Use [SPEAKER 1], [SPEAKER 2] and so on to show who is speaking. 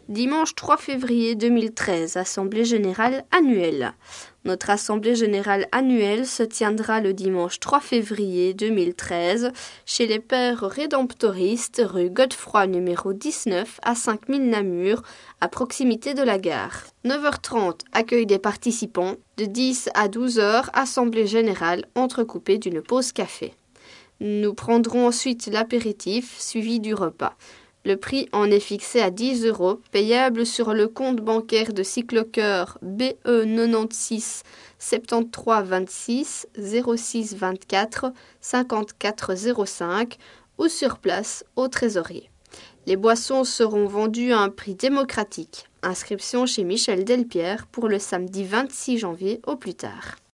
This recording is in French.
[SPEAKER 1] Dimanche 3 février 2013, Assemblée générale annuelle. Notre Assemblée générale annuelle se tiendra le dimanche 3 février 2013 chez les Pères Rédemptoristes, rue Godefroy numéro 19 à 5000 Namur, à proximité de la gare. 9h30, accueil des participants. De 10 à 12h, Assemblée générale entrecoupée d'une pause café. Nous prendrons ensuite l'apéritif suivi du repas. Le prix en est fixé à 10 €, payable sur le compte bancaire de Cyclocœur BE 96 73 26 06 24 54 05 ou sur place au trésorier. Les boissons seront vendues à un prix démocratique. Inscription chez Michel Delpierre pour le samedi 26 janvier au plus tard.